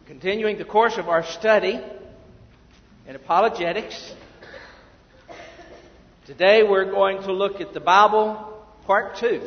Continuing the course of our study in apologetics. Today we're going to look at the Bible, part 2.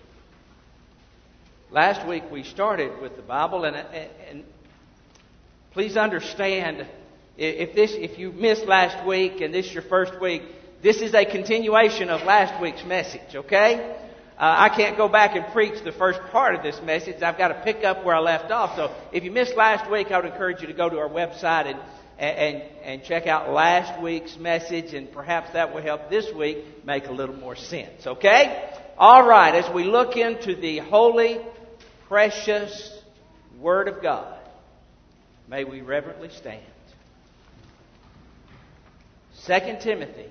Last week we started with the Bible, and please understand, if you missed last week and this is your first week, this is a continuation of last week's message, okay? I can't go back and preach the first part of this message. I've got to pick up where I left off. So if you missed last week, I would encourage you to go to our website and check out last week's message, and perhaps that will help this week make a little more sense, okay? All right, as we look into the holy, precious Word of God, may we reverently stand. 2 Timothy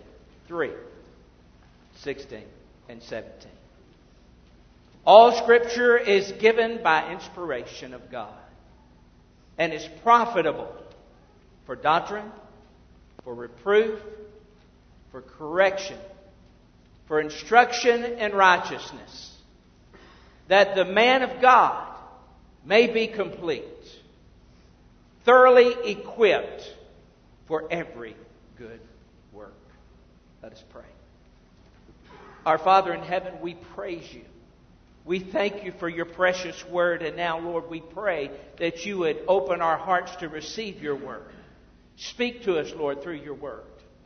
3:16 and 17. All Scripture is given by inspiration of God and is profitable for doctrine, for reproof, for correction, for instruction in righteousness, that the man of God may be complete, thoroughly equipped for every good work. Let us pray. Our Father in heaven, we praise you. We thank you for your precious word. And now, Lord, we pray that you would open our hearts to receive your word. Speak to us, Lord, through your word.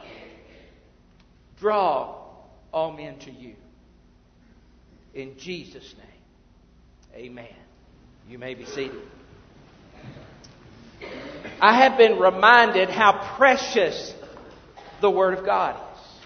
Draw all men to you. In Jesus' name, amen. You may be seated. I have been reminded how precious the Word of God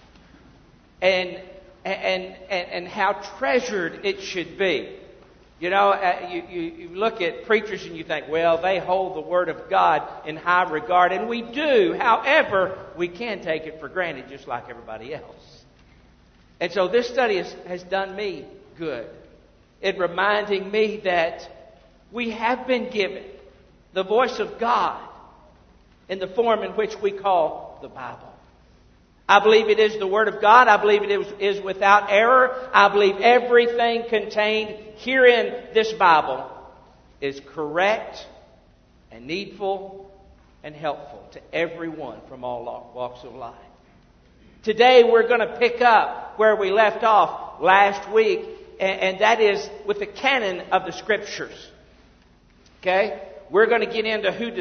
is. And how treasured it should be. You know, you look at preachers and you think, well, they hold the Word of God in high regard. And we do. However, we can take it for granted just like everybody else. And so this study has done me good in reminding me that we have been given the voice of God in the form in which we call the Bible. I believe it is the Word of God. I believe it is without error. I believe everything contained herein this Bible is correct and needful and helpful to everyone from all walks of life. Today we're going to pick up where we left off last week, and that is with the canon of the Scriptures. Okay? We're going to get into who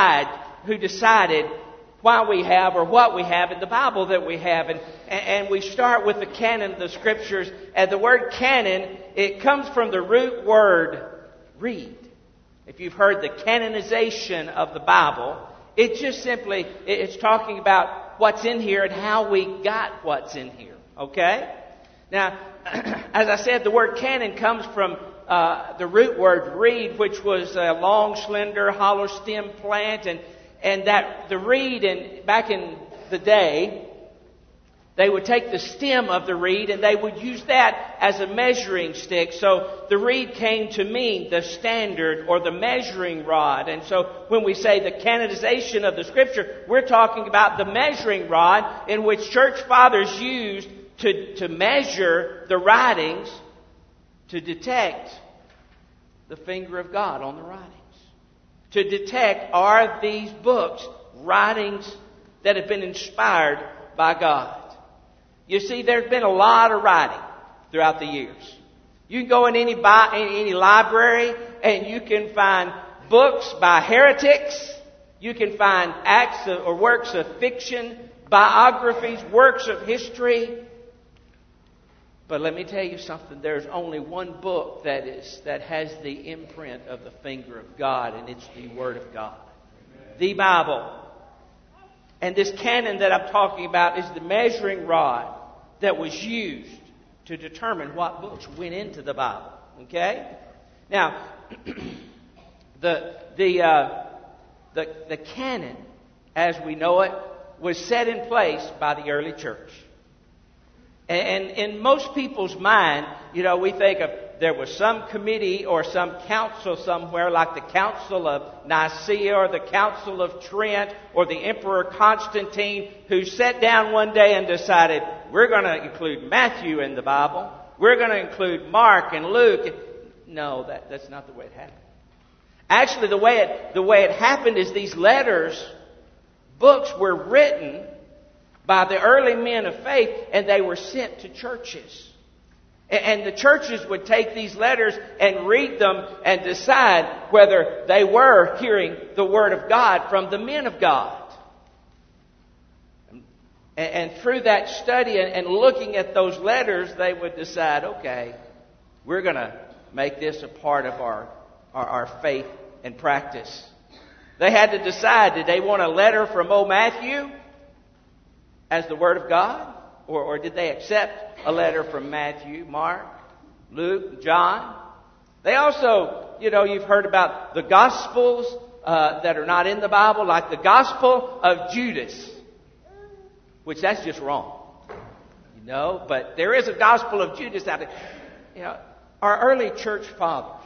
decided why we have or what we have in the Bible that we have. And we start with the canon of the Scriptures. And the word canon, it comes from the root word read. If you've heard the canonization of the Bible, it just simply, it's talking about what's in here and how we got what's in here. Okay? Now, as I said, the word canon comes from the root word reed, which was a long, slender, hollow stem plant. And that the reed, back in the day, they would take the stem of the reed and they would use that as a measuring stick. So the reed came to mean the standard or the measuring rod. And so when we say the canonization of the Scripture, we're talking about the measuring rod in which church fathers used to measure the writings to detect the finger of God on the writings. To detect, are these books writings that have been inspired by God? You see, there's been a lot of writing throughout the years. You can go in any library and you can find books by heretics. You can find acts or works of fiction, biographies, works of history. But let me tell you something. There's only one book that has the imprint of the finger of God, and it's the Word of God. Amen. The Bible. And this canon that I'm talking about is the measuring rod that was used to determine what books went into the Bible. Okay? Now, the canon, as we know it, was set in place by the early church. And in most people's mind, you know, we think of there was some committee or some council somewhere like the Council of Nicaea or the Council of Trent or the Emperor Constantine who sat down one day and decided, we're going to include Matthew in the Bible. We're going to include Mark and Luke. No, that's not the way it happened. Actually, the way it happened is these books were written by the early men of faith, and they were sent to churches. And the churches would take these letters and read them and decide whether they were hearing the Word of God from the men of God. And through that study and looking at those letters, they would decide, okay, we're going to make this a part of our faith and practice. They had to decide, did they want a letter from old Matthew as the Word of God? Or did they accept a letter from Matthew, Mark, Luke, John? They also, you've heard about the Gospels that are not in the Bible, like the Gospel of Judas, which that's just wrong. But there is a Gospel of Judas out there. Our early church fathers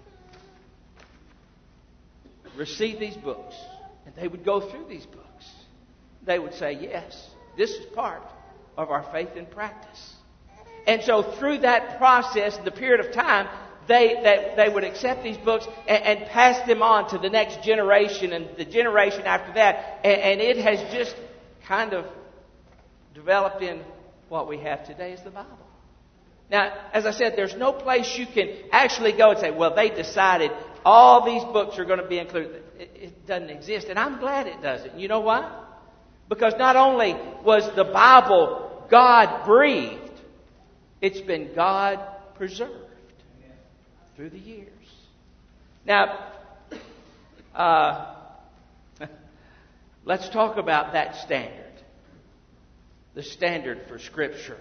received these books, and they would go through these books. They would say, yes, this is part of our faith and practice. And so through that process, the period of time, they would accept these books and pass them on to the next generation and the generation after that. And it has just kind of developed in what we have today as the Bible. Now, as I said, there's no place you can actually go and say, well, they decided all these books are going to be included. It doesn't exist. And I'm glad it doesn't. You know why? Because not only was the Bible God breathed, it's been God preserved through the years. Now, let's talk about that standard. The standard for Scripture.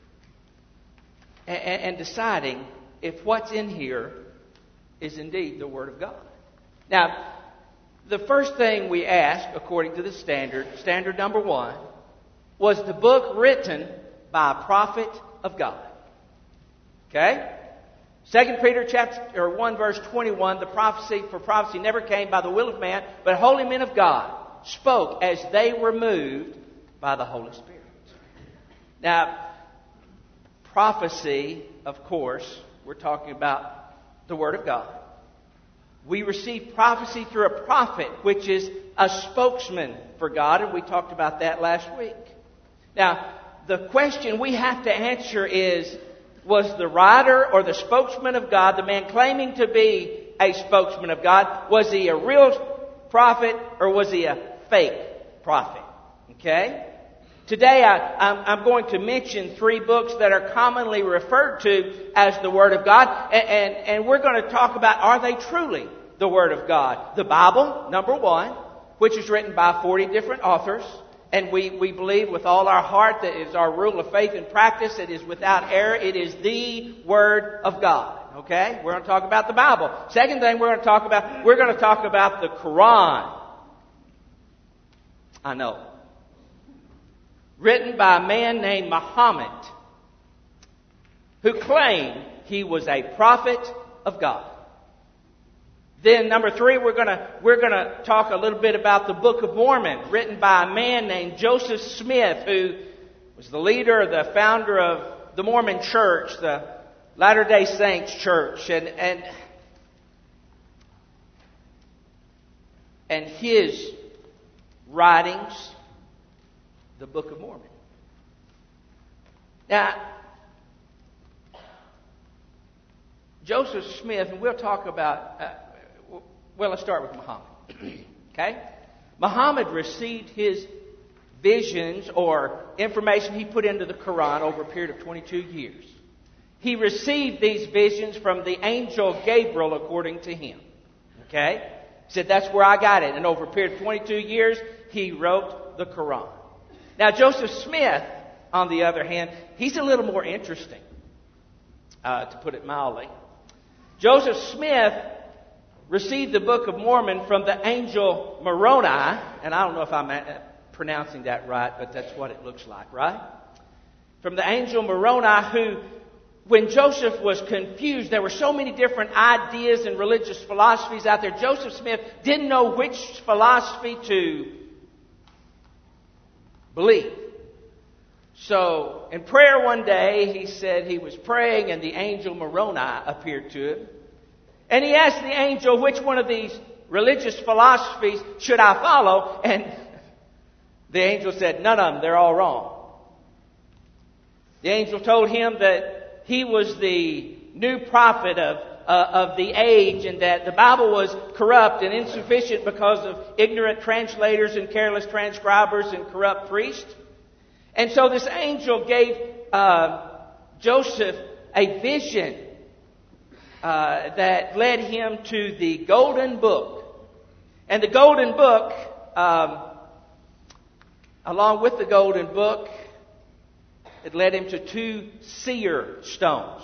And deciding if what's in here is indeed the Word of God. Now, the first thing we ask, according to the standard number 1, was the book written by a prophet of God. Okay? 2 Peter chapter 1 verse 21, the prophecy never came by the will of man, but holy men of God spoke as they were moved by the Holy Spirit. Now, prophecy, of course, we're talking about the Word of God. We receive prophecy through a prophet, which is a spokesman for God, and we talked about that last week. Now, the question we have to answer is, was the writer or the spokesman of God, the man claiming to be a spokesman of God, was he a real prophet or was he a fake prophet? Okay? Today I'm going to mention 3 books that are commonly referred to as the Word of God, and we're going to talk about, are they truly the Word of God? The Bible, number 1, which is written by 40 different authors. And we believe with all our heart that is our rule of faith and practice. It is without error. It is the Word of God. Okay? We're going to talk about the Bible. Second thing we're going to talk about the Quran. I know. Written by a man named Muhammad, who claimed he was a prophet of God. Then number 3, we're going to talk a little bit about the Book of Mormon, written by a man named Joseph Smith, who was the leader, the founder of the Mormon Church, the Latter-day Saints Church, and his writings, the Book of Mormon. Now, Joseph Smith, and we'll talk about. Well, let's start with Muhammad. Okay? Muhammad received his visions or information he put into the Quran over a period of 22 years. He received these visions from the angel Gabriel, according to him. Okay? He said, that's where I got it. And over a period of 22 years, he wrote the Quran. Now, Joseph Smith, on the other hand, he's a little more interesting, to put it mildly. Joseph Smith received the Book of Mormon from the angel Moroni, and I don't know if I'm pronouncing that right, but that's what it looks like, right? From the angel Moroni, who, when Joseph was confused, there were so many different ideas and religious philosophies out there. Joseph Smith didn't know which philosophy to believe. So, in prayer one day, he said he was praying and the angel Moroni appeared to him. And he asked the angel, which one of these religious philosophies should I follow? And the angel said, none of them. They're all wrong. The angel told him that he was the new prophet of the age, and that the Bible was corrupt and insufficient because of ignorant translators and careless transcribers and corrupt priests. And so this angel gave Joseph a vision that led him to the Golden Book. And the Golden Book, along with the Golden Book, it led him to 2 seer stones.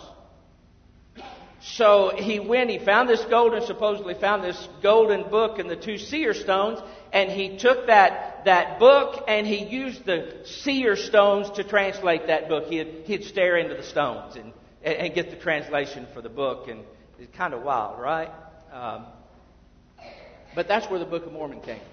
So he supposedly found this golden book and the 2 seer stones, and he took that book and he used the seer stones to translate that book. He'd stare into the stones and get the translation for the book, and it's kind of wild, right? But that's where the Book of Mormon came from.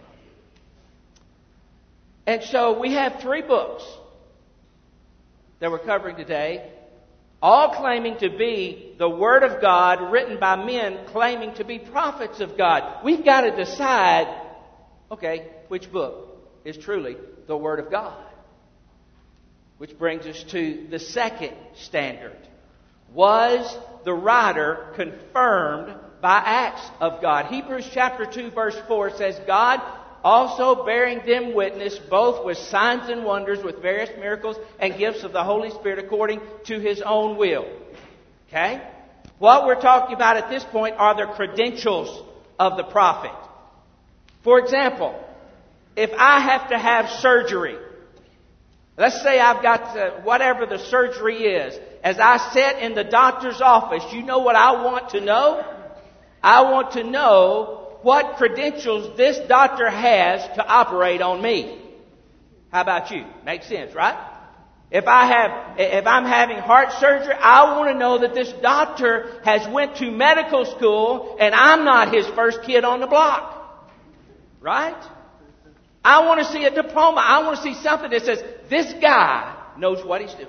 And so we have 3 books that we're covering today, all claiming to be the Word of God, written by men claiming to be prophets of God. We've got to decide, okay, which book is truly the Word of God. Which brings us to the second standard. Was the writer confirmed by acts of God? Hebrews chapter 2 verse 4 says, God also bearing them witness, both with signs and wonders, with various miracles and gifts of the Holy Spirit according to His own will. Okay? What we're talking about at this point are the credentials of the prophet. For example, if I have to have surgery, let's say I've got whatever the surgery is. As I sit in the doctor's office, you know what I want to know? I want to know what credentials this doctor has to operate on me. How about you? Makes sense, right? If I'm having heart surgery, I want to know that this doctor has went to medical school and I'm not his first kid on the block. Right? I want to see a diploma. I want to see something that says, this guy knows what he's doing.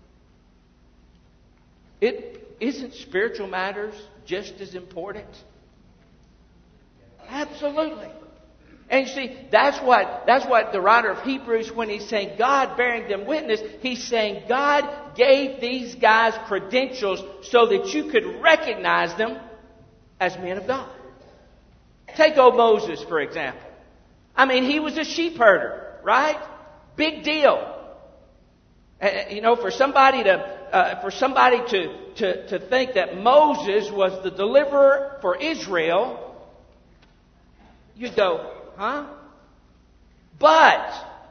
Isn't spiritual matters just as important? Absolutely. And you see, that's what the writer of Hebrews, when he's saying God bearing them witness, he's saying God gave these guys credentials so that you could recognize them as men of God. Take old Moses, for example. I mean, he was a sheep herder, right? Big deal. For somebody to think that Moses was the deliverer for Israel, you'd go, huh? But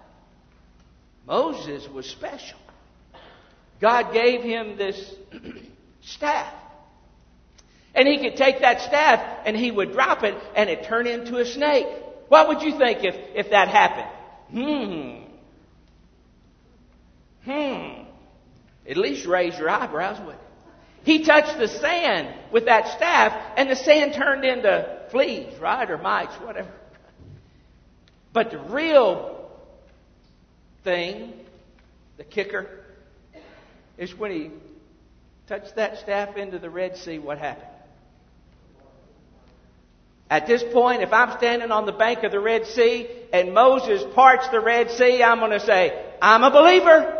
Moses was special. God gave him this staff. And he could take that staff and he would drop it and it turned into a snake. What would you think if that happened? At least raise your eyebrows, wouldn't it? He touched the sand with that staff and the sand turned into fleas, right? Or mites, whatever. But the real thing, the kicker, is when he touched that staff into the Red Sea, what happened? At this point, if I'm standing on the bank of the Red Sea and Moses parts the Red Sea, I'm going to say, I'm a believer.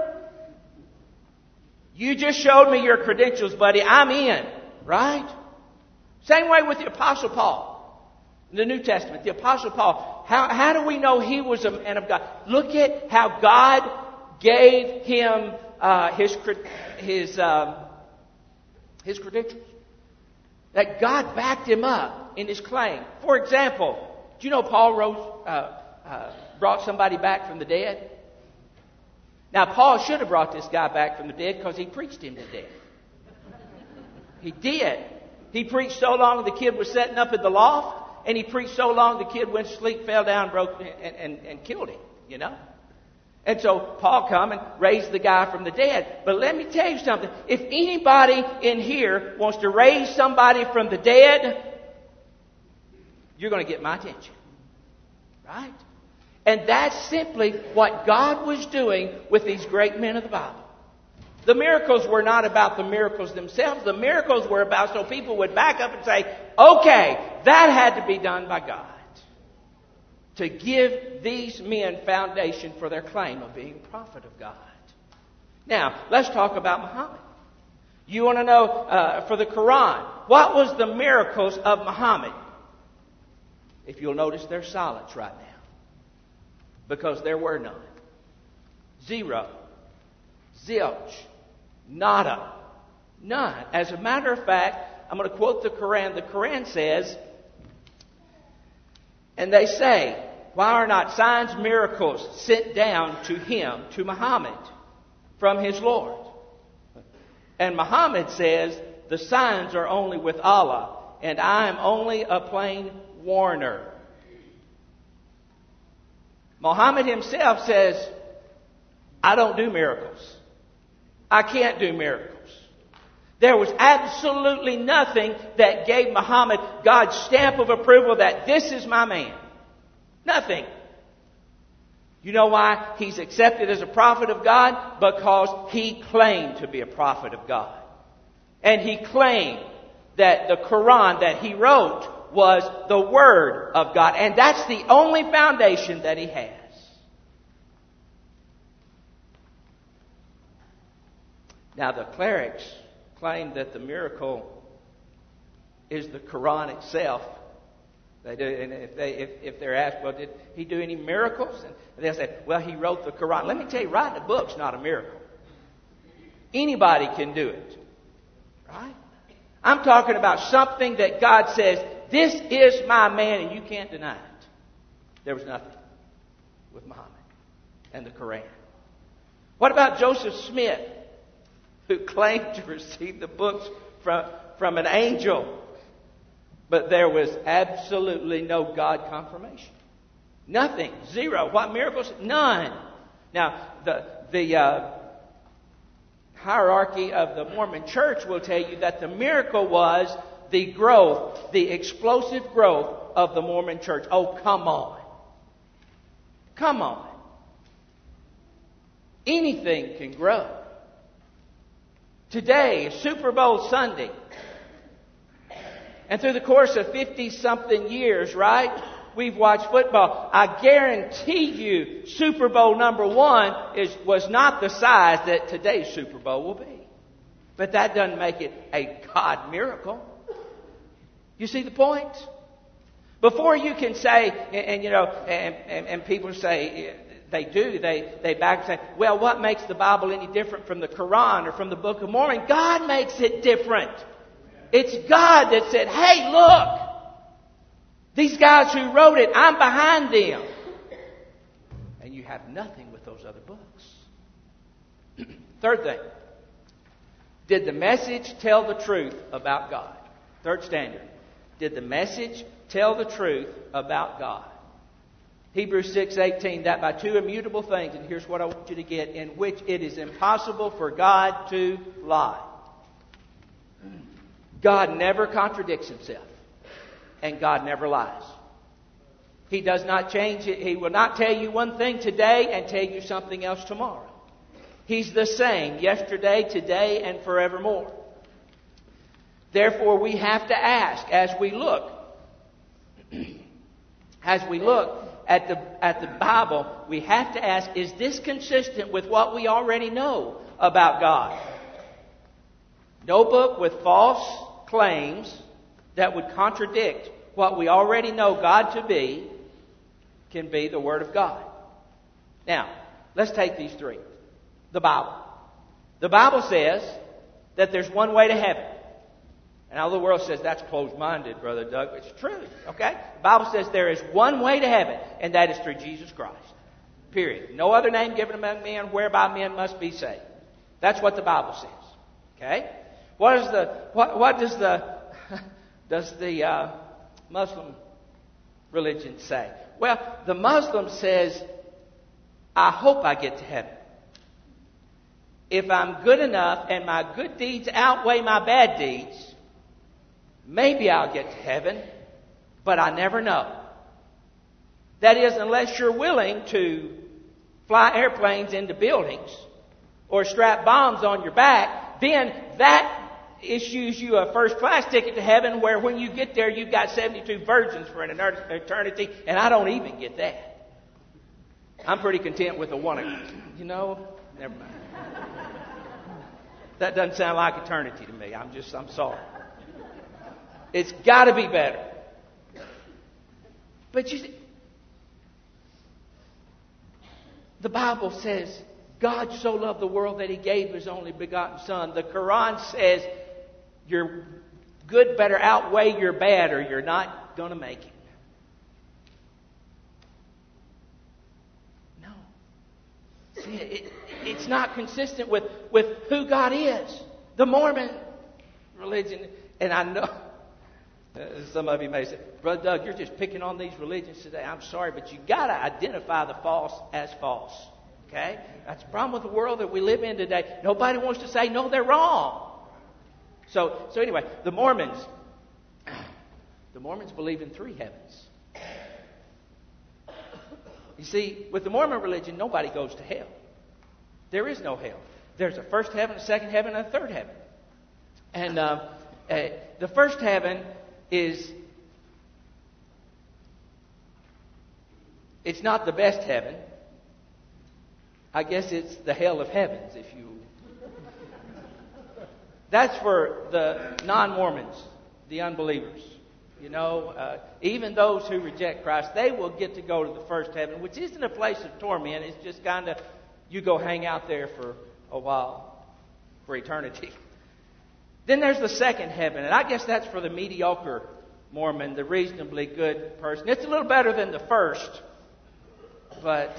You just showed me your credentials, buddy. I'm in. Right? Same way with the Apostle Paul. In the New Testament, the Apostle Paul. How do we know he was a man of God? Look at how God gave him his credentials. That God backed him up in his claim. For example, do you know Paul brought somebody back from the dead? Now, Paul should have brought this guy back from the dead because he preached him to death. He did. He preached so long the kid was sitting up in the loft, and he preached so long the kid went to sleep, fell down, broke, and killed him, you know. And so Paul come and raised the guy from the dead. But let me tell you something. If anybody in here wants to raise somebody from the dead, you're going to get my attention. Right? And that's simply what God was doing with these great men of the Bible. The miracles were not about the miracles themselves. The miracles were about so people would back up and say, okay, that had to be done by God to give these men foundation for their claim of being a prophet of God. Now, let's talk about Muhammad. You want to know, for the Quran, what was the miracles of Muhammad? If you'll notice, there's silence right now. Because there were none. Zero. Zilch. Nada. None. As a matter of fact, I'm going to quote the Quran. The Quran says, and they say, why are not signs, miracles sent down to him, to Muhammad, from his Lord? And Muhammad says, the signs are only with Allah, and I am only a plain warner. Muhammad himself says, I don't do miracles. I can't do miracles. There was absolutely nothing that gave Muhammad God's stamp of approval that this is my man. Nothing. You know why he's accepted as a prophet of God? Because he claimed to be a prophet of God. And he claimed that the Quran that he wrote was the Word of God. And that's the only foundation that he has. Now the clerics claim that the miracle is the Quran itself. They do, and if they're asked, well, did he do any miracles? And they'll say, well, he wrote the Quran. Let me tell you, writing a book's not a miracle. Anybody can do it. Right? I'm talking about something that God says, this is my man, and you can't deny it. There was nothing with Muhammad and the Quran. What about Joseph Smith, who claimed to receive the books from an angel, but there was absolutely no God confirmation? Nothing. Zero. What miracles? None. Now, the hierarchy of the Mormon Church will tell you that the miracle was the growth, the explosive growth of the Mormon Church. Oh, come on. Come on. Anything can grow. Today is Super Bowl Sunday. And through the course of 50-something years, right, we've watched football. I guarantee you Super Bowl number 1 was not the size that today's Super Bowl will be. But that doesn't make it a God miracle. You see the point? Before you can say, and people say, they back and say, well, what makes the Bible any different from the Quran or from the Book of Mormon? God makes it different. It's God that said, hey, look, these guys who wrote it, I'm behind them. And you have nothing with those other books. Third thing, did the message tell the truth about God? Third standard, did the message tell the truth about God? Hebrews 6:18, that by two immutable things, and here's what I want you to get, in which it is impossible for God to lie. God never contradicts himself. And God never lies. He does not change it. He will not tell you one thing today and tell you something else tomorrow. He's the same yesterday, today, and forevermore. Therefore, we have to ask as we look at the Bible, we have to ask, is this consistent with what we already know about God? No book with false claims that would contradict what we already know God to be can be the Word of God. Now, let's take these three. The Bible. The Bible says that there's one way to heaven. And all the world says that's closed-minded, Brother Doug. It's true, okay? The Bible says there is one way to heaven, and that is through Jesus Christ. Period. No other name given among men whereby men must be saved. That's what the Bible says. Okay? What does the Muslim religion say? Well, the Muslim says, I hope I get to heaven. If I'm good enough and my good deeds outweigh my bad deeds, maybe I'll get to heaven, but I never know. That is, unless you're willing to fly airplanes into buildings or strap bombs on your back, then that issues you a first-class ticket to heaven where when you get there, you've got 72 virgins for an eternity, and I don't even get that. I'm pretty content with the one. Never mind. That doesn't sound like eternity to me. I'm sorry. It's got to be better. But you see, the Bible says, God so loved the world that He gave His only begotten Son. The Quran says your good better outweigh your bad or you're not going to make it. No. See, it's not consistent with who God is. The Mormon religion, and I know some of you may say, Brother Doug, you're just picking on these religions today. I'm sorry, but you got to identify the false as false. Okay? That's the problem with the world that we live in today. Nobody wants to say, no, they're wrong. So anyway, the Mormons believe in 3 heavens. You see, with the Mormon religion, nobody goes to hell. There is no hell. There's a first heaven, a second heaven, and a third heaven. And the first heaven it's not the best heaven. I guess it's the hell of heavens, if you... That's for the non-Mormons, the unbelievers. Even those who reject Christ, they will get to go to the first heaven, which isn't a place of torment. It's just kind of, you go hang out there for a while, for eternity. Then there's the second heaven, and I guess that's for the mediocre Mormon, the reasonably good person. It's a little better than the first, but,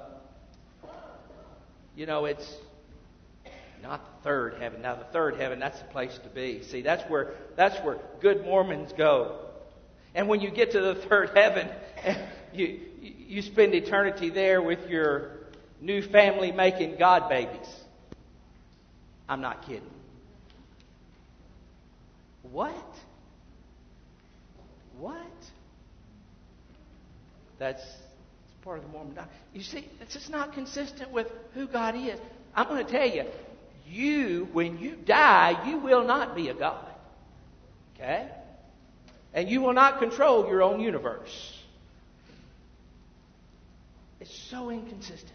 it's not the third heaven. Now, the third heaven, that's the place to be. See, that's where good Mormons go. And when you get to the third heaven, you spend eternity there with your new family making God babies. I'm not kidding. What? That's part of the Mormon doctrine. You see, it's just not consistent with who God is. I'm going to tell you, when you die, you will not be a God. Okay? And you will not control your own universe. It's so inconsistent.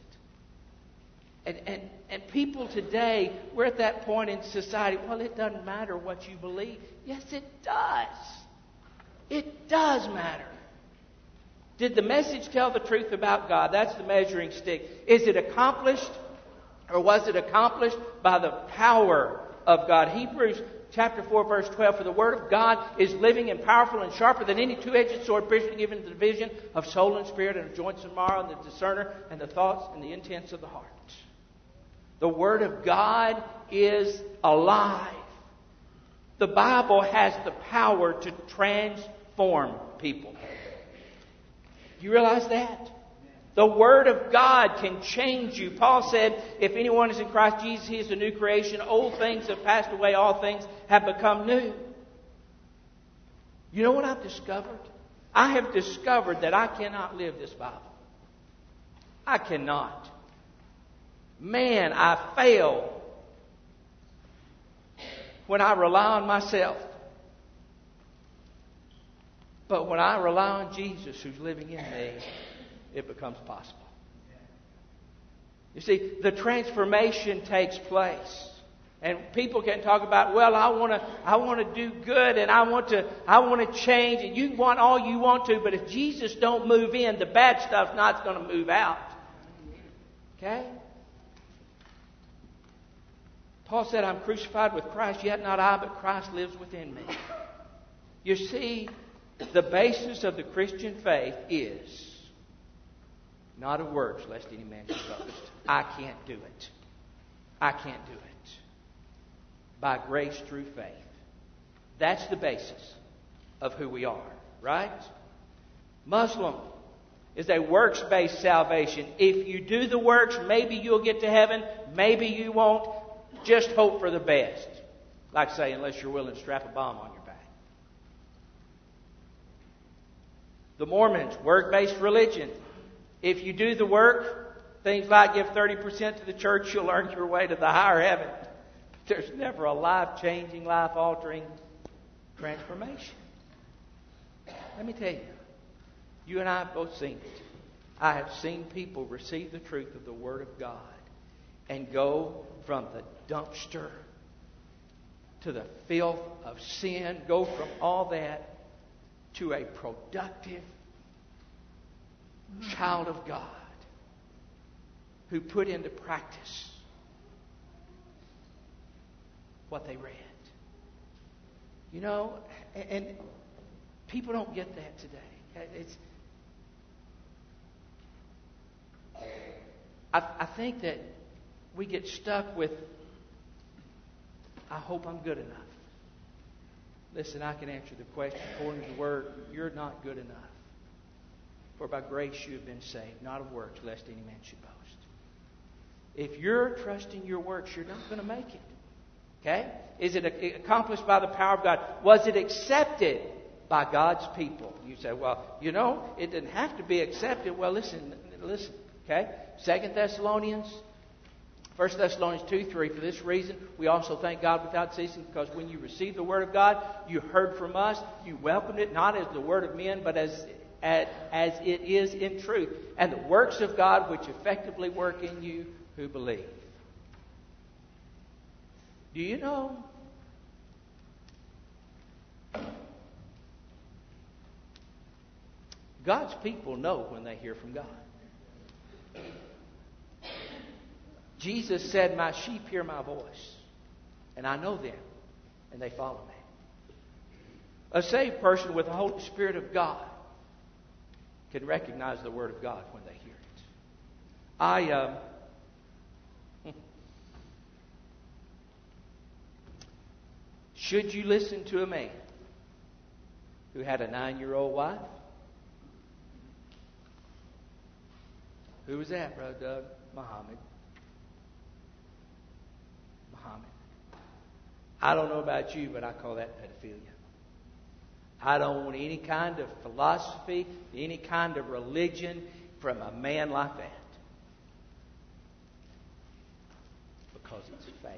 And people today, we're at that point in society, well, it doesn't matter what you believe. Yes, it does. It does matter. Did the message tell the truth about God? That's the measuring stick. Is it accomplished, or was it accomplished by the power of God? Hebrews chapter 4, verse 12, for the word of God is living and powerful and sharper than any two-edged sword, piercing even to the division of soul and spirit and of joints and marrow, and the discerner and the thoughts and the intents of the heart. The Word of God is alive. The Bible has the power to transform people. Do you realize that? The Word of God can change you. Paul said, if anyone is in Christ Jesus, he is a new creation. Old things have passed away. All things have become new. You know what I've discovered? I have discovered that I cannot live this Bible. I cannot. Man, I fail when I rely on myself. But when I rely on Jesus who's living in me, it becomes possible. You see, the transformation takes place. And people can talk about, well, I want to do good and I want to change, and you want all you want to, but if Jesus don't move in, the bad stuff's not going to move out. Okay? Paul said, I'm crucified with Christ, yet not I, but Christ lives within me. You see, the basis of the Christian faith is not of works, lest any man should boast. I can't do it. I can't do it. By grace through faith. That's the basis of who we are, right? Muslim is a works-based salvation. If you do the works, maybe you'll get to heaven, maybe you won't. Just hope for the best. Like I say, unless you're willing to strap a bomb on your back. The Mormons, work-based religion. If you do the work, Things like give 30% to the church, you'll earn your way to the higher heaven. There's never a life-changing, life-altering transformation. Let me tell you, you and I have both seen it. I have seen people receive the truth of the Word of God and go from the dumpster to the filth of sin, go from all that to a productive child of God who put into practice what they read. You know, and people don't get that today. I think that we get stuck with, I hope I'm good enough. Listen, I can answer the question according to the Word. You're not good enough. For by grace you have been saved, not of works, lest any man should boast. If you're trusting your works, you're not going to make it. Okay? Is it accomplished by the power of God? Was it accepted by God's people? You say, well, you know, it didn't have to be accepted. Well, listen. Okay? 2 Thessalonians, 1 Thessalonians 2:3. For this reason, we also thank God without ceasing, because when you received the Word of God, you heard from us, you welcomed it, not as the word of men, but as it is in truth. And the works of God which effectively work in you who believe. Do you know? God's people know when they hear from God. Jesus said, my sheep hear my voice, and I know them, and they follow me. A saved person with the Holy Spirit of God can recognize the Word of God when they hear it. Should you listen to a man who had a 9-year-old wife? Who was that, Brother Doug? Muhammad. I don't know about you, but I call that pedophilia. I don't want any kind of philosophy, any kind of religion from a man like that. Because it's fake.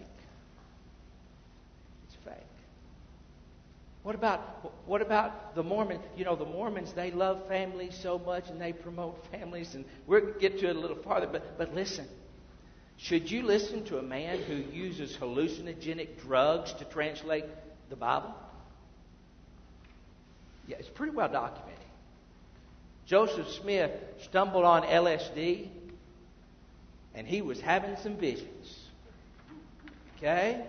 It's fake. What about the Mormons? You know, the Mormons, they love families so much and they promote families. And we're going to get to it a little farther. But listen. Should you listen to a man who uses hallucinogenic drugs to translate the Bible? Yeah, it's pretty well documented. Joseph Smith stumbled on LSD, and he was having some visions. Okay?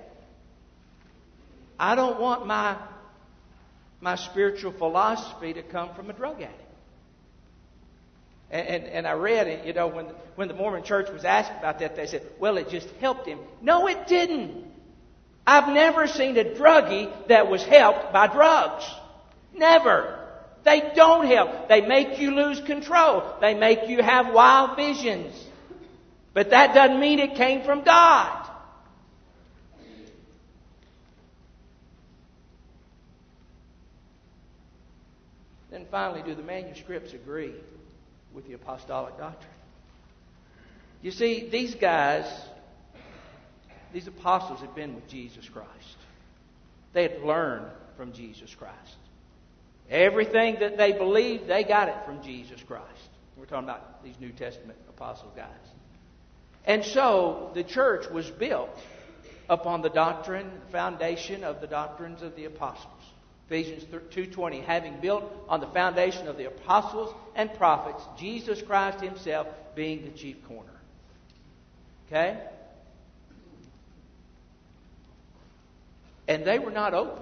I don't want my spiritual philosophy to come from a drug addict. And I read it, you know, when the Mormon church was asked about that, they said, well, it just helped him. No, it didn't. I've never seen a druggie that was helped by drugs. Never. They don't help. They make you lose control. They make you have wild visions. But that doesn't mean it came from God. Then finally, do the manuscripts agree with the apostolic doctrine? You see, these guys, these apostles had been with Jesus Christ. They had learned from Jesus Christ. Everything that they believed, they got it from Jesus Christ. We're talking about these New Testament apostle guys. And so the church was built upon the doctrine, the foundation of the doctrines of the apostles. Ephesians 2:20, having built on the foundation of the apostles and prophets, Jesus Christ himself being the chief corner. Okay? And they were not open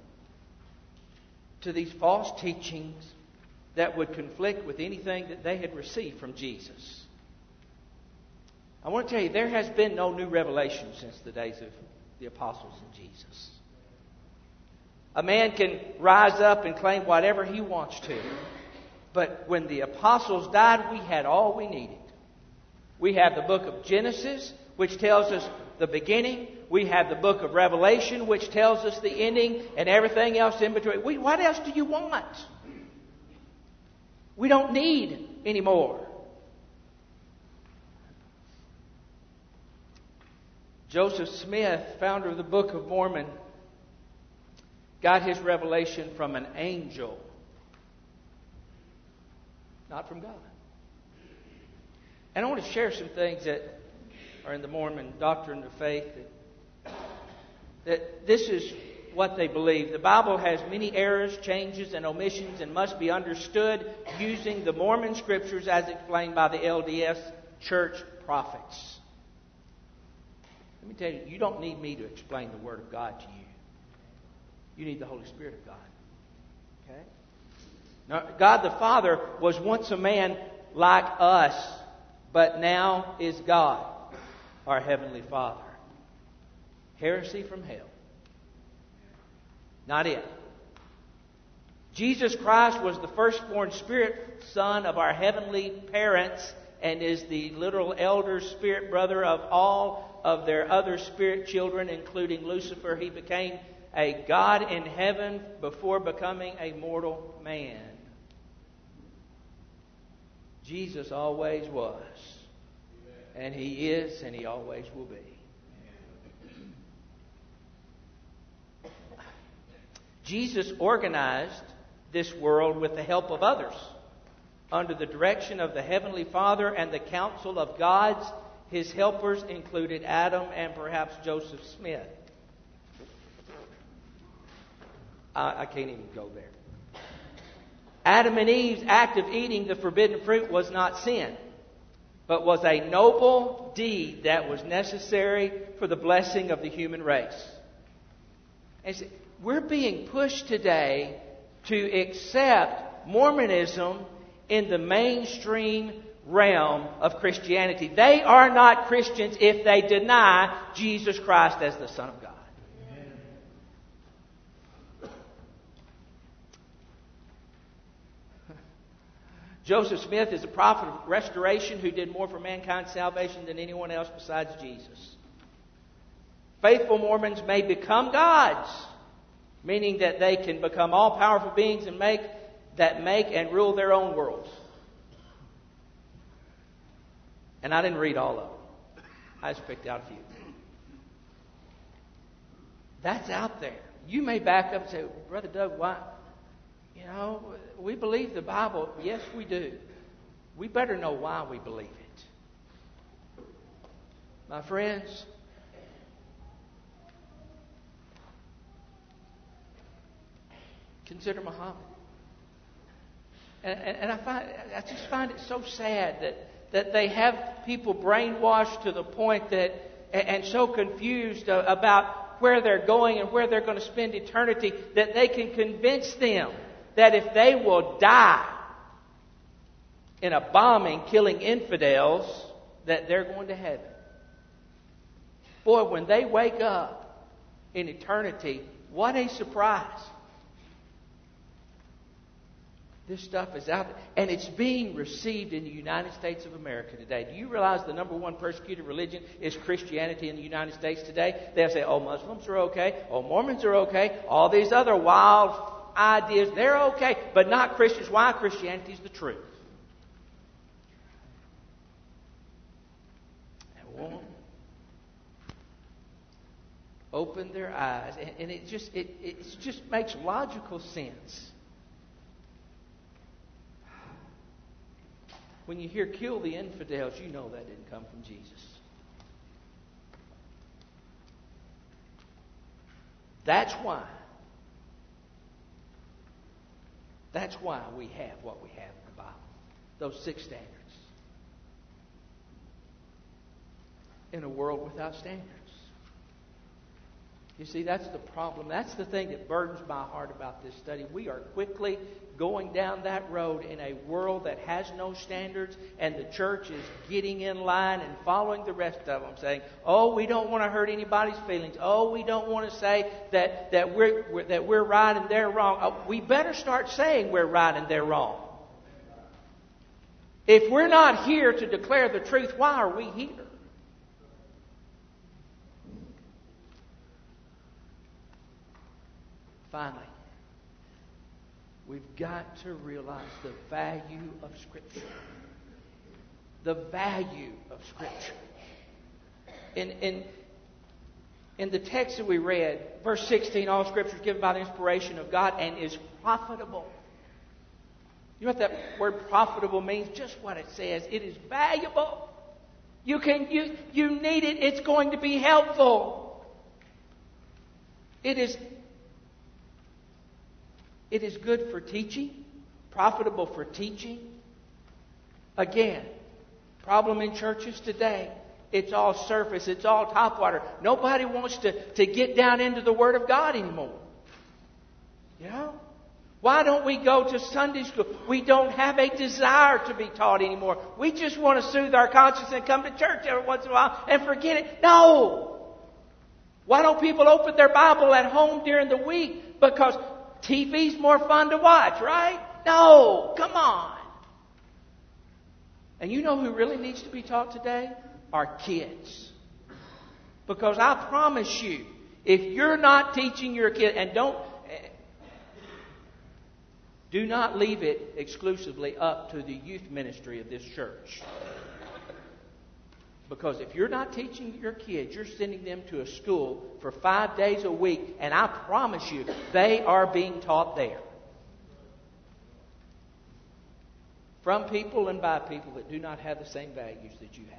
to these false teachings that would conflict with anything that they had received from Jesus. I want to tell you, there has been no new revelation since the days of the apostles and Jesus. A man can rise up and claim whatever he wants to. But when the apostles died, we had all we needed. We have the book of Genesis, which tells us the beginning. We have the book of Revelation, which tells us the ending, and everything else in between. What else do you want? We don't need any more. Joseph Smith, founder of the Book of Mormon, got his revelation from an angel, not from God. And I want to share some things that are in the Mormon doctrine of faith that this is what they believe. The Bible has many errors, changes, and omissions and must be understood using the Mormon scriptures as explained by the LDS church prophets. Let me tell you, you don't need me to explain the Word of God to you. You need the Holy Spirit of God. Okay? Now, God the Father was once a man like us, but now is God, our Heavenly Father. Heresy from hell. Not it. Jesus Christ was the firstborn spirit son of our heavenly parents and is the literal elder spirit brother of all of their other spirit children, including Lucifer. He became a God in heaven before becoming a mortal man. Jesus always was, and He is, and He always will be. Jesus organized this world with the help of others, under the direction of the Heavenly Father and the counsel of God's. His helpers included Adam and perhaps Joseph Smith. I can't even go there. Adam and Eve's act of eating the forbidden fruit was not sin, but was a noble deed that was necessary for the blessing of the human race. And so we're being pushed today to accept Mormonism in the mainstream realm of Christianity. They are not Christians if they deny Jesus Christ as the Son of God. Joseph Smith is a prophet of restoration who did more for mankind's salvation than anyone else besides Jesus. Faithful Mormons may become gods, meaning that they can become all-powerful beings and make and rule their own worlds. And I didn't read all of them. I just picked out a few. That's out there. You may back up and say, Brother Doug, why? You know, we believe the Bible. Yes, we do. We better know why we believe it. My friends, consider Muhammad. And I just find it so sad that they have people brainwashed to the point that, and so confused about where they're going and where they're going to spend eternity, that they can convince them that if they will die in a bombing killing infidels, that they're going to heaven. Boy, when they wake up in eternity, what a surprise. This stuff is out there, and it's being received in the United States of America today. Do you realize the number one persecuted religion is Christianity in the United States today? They'll say, oh, Muslims are okay. Oh, Mormons are okay. All these other wild ideas, they're okay, but not Christians. Why? Christianity is the truth. They won't open their eyes, and it just makes logical sense. When you hear kill the infidels, you know that didn't come from Jesus. That's why we have what we have in the Bible. Those 6 standards. In a world without standards. You see, that's the problem. That's the thing that burdens my heart about this study. We are quickly going down that road in a world that has no standards, and the church is getting in line and following the rest of them, saying, oh, we don't want to hurt anybody's feelings. Oh, we don't want to say that we're right and they're wrong. Oh, we better start saying we're right and they're wrong. If we're not here to declare the truth, why are we here? Finally, we've got to realize the value of Scripture. The value of Scripture. in the text that we read, verse 16, all Scripture is given by the inspiration of God and is profitable. You know what that word profitable means? Just what it says. It is valuable. You need it. It's going to be helpful. It is good for teaching, profitable for teaching. Again, problem in churches today. It's all surface. It's all topwater. Nobody wants to get down into the Word of God anymore. You know? Why don't we go to Sunday school? We don't have a desire to be taught anymore. We just want to soothe our conscience and come to church every once in a while and forget it. No! Why don't people open their Bible at home during the week? Because TV's more fun to watch, right? No! Come on! And you know who really needs to be taught today? Our kids. Because I promise you, if you're not teaching your kid, and do not leave it exclusively up to the youth ministry of this church. Because if you're not teaching your kids, you're sending them to a school for 5 days a week, and I promise you, they are being taught there. From people and by people that do not have the same values that you have.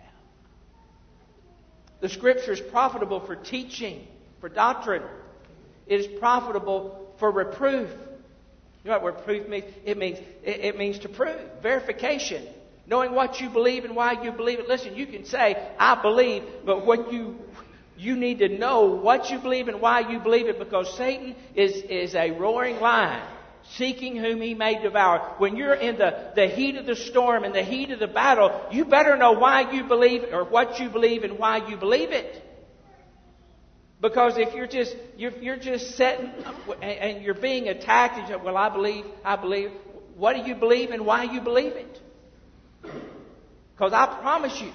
The Scripture is profitable for teaching, for doctrine. It is profitable for reproof. You know what reproof means? It means to prove, verification, knowing what you believe and why you believe it. Listen, you can say, I believe, but what you need to know what you believe and why you believe it, because Satan is a roaring lion, seeking whom he may devour. When you're in the heat of the storm, in the heat of the battle, you better know why you believe or what you believe and why you believe it. Because if you're just sitting and you're being attacked, and you say, well, I believe. What do you believe and why you believe it? Because I promise you,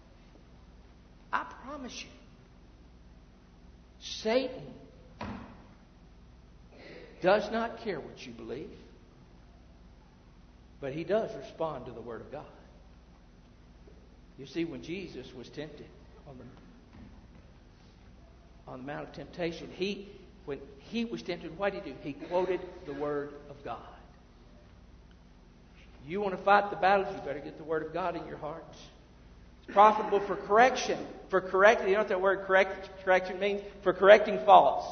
Satan does not care what you believe, but he does respond to the Word of God. You see, when Jesus was tempted on the Mount of Temptation, when he was tempted, what did he do? He quoted the Word of God. You want to fight the battles, you better get the Word of God in your hearts. It's profitable for correction. You know what that word correction means? For correcting faults.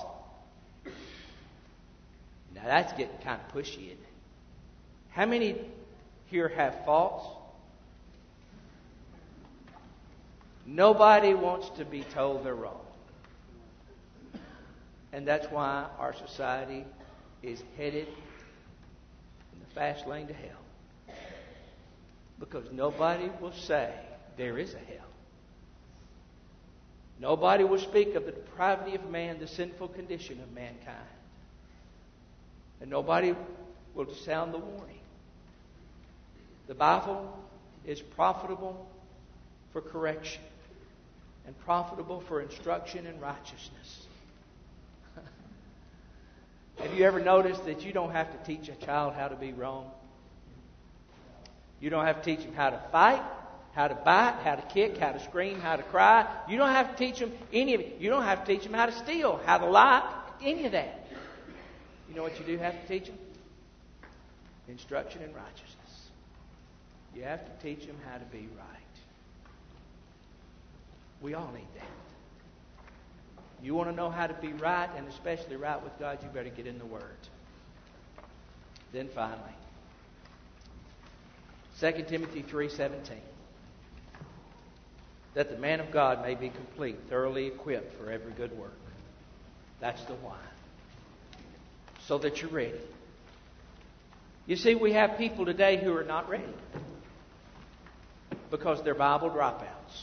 Now that's getting kind of pushy, isn't it? How many here have faults? Nobody wants to be told they're wrong. And that's why our society is headed in the fast lane to hell. Because nobody will say there is a hell. Nobody will speak of the depravity of man, the sinful condition of mankind. And nobody will sound the warning. The Bible is profitable for correction and profitable for instruction in righteousness. Have you ever noticed that you don't have to teach a child how to be wrong? You don't have to teach them how to fight, how to bite, how to kick, how to scream, how to cry. You don't have to teach them any of it. You don't have to teach them how to steal, how to lie, any of that. You know what you do have to teach them? Instruction in righteousness. You have to teach them how to be right. We all need that. You want to know how to be right, and especially right with God, you better get in the Word. Then finally, 2 Timothy 3:17. That the man of God may be complete, thoroughly equipped for every good work. That's the why. So that you're ready. You see, we have people today who are not ready. Because they're Bible dropouts.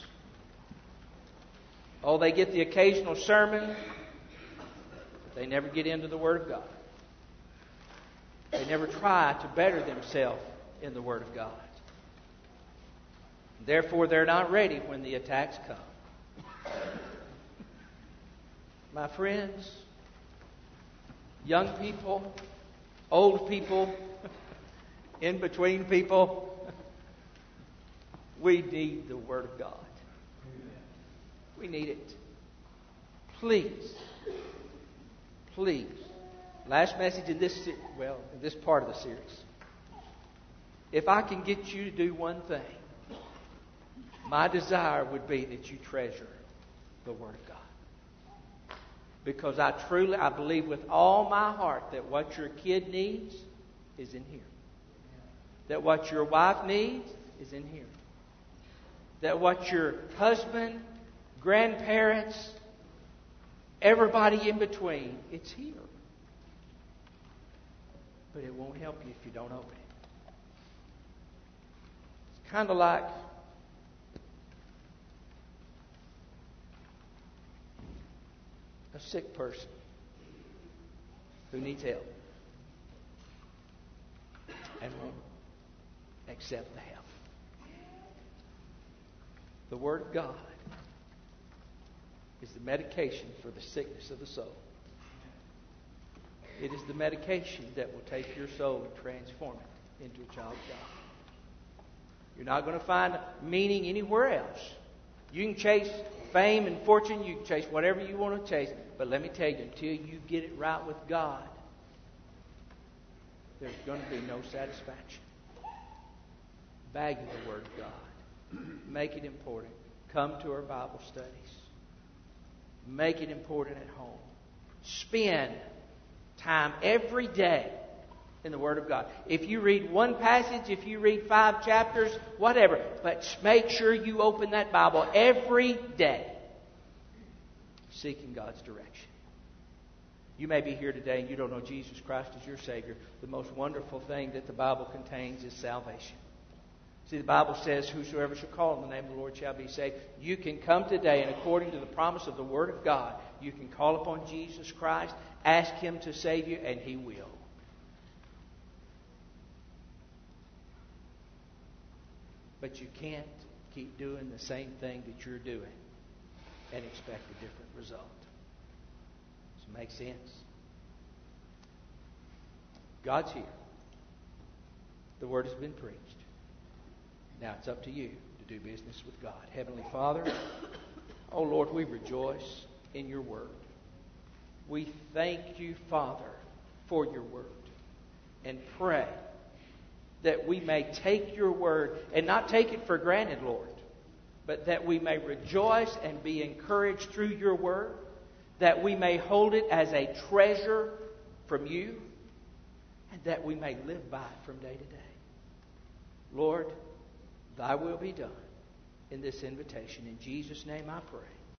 Oh, they get the occasional sermon, but they never get into the Word of God. They never try to better themselves in the Word of God. Therefore, they're not ready when the attacks come. My friends, young people, old people, in between people, we need the Word of God. We need it. please, last message in this part of the series. If I can get you to do one thing, my desire would be that you treasure the Word of God. Because I believe with all my heart that what your kid needs is in here. That what your wife needs is in here. That what your husband, grandparents, everybody in between, it's here. But it won't help you if you don't open it. It's kind of like a sick person who needs help and won't accept the help. The Word of God is the medication for the sickness of the soul. It is the medication that will take your soul and transform it into a child of God. You're not going to find meaning anywhere else. You can chase fame and fortune. You can chase whatever you want to chase. But let me tell you, until you get it right with God, there's going to be no satisfaction. Value the Word of God. Make it important. Come to our Bible studies. Make it important at home. Spend time every day in the Word of God. If you read one passage, if you read 5 chapters, whatever, but make sure you open that Bible every day, seeking God's direction. You may be here today and you don't know Jesus Christ as your Savior. The most wonderful thing that the Bible contains is salvation. See, the Bible says, whosoever shall call on the name of the Lord shall be saved. You can come today, and according to the promise of the Word of God, you can call upon Jesus Christ, ask Him to save you, and He will. But you can't keep doing the same thing that you're doing and expect a different result. Does it make sense? God's here. The Word has been preached. Now it's up to you to do business with God. Heavenly Father, oh Lord, we rejoice in your Word. We thank you, Father, for your Word, and pray that we may take your Word and not take it for granted, Lord, but that we may rejoice and be encouraged through your Word, that we may hold it as a treasure from you, and that we may live by it from day to day. Lord, thy will be done in this invitation. In Jesus' name I pray.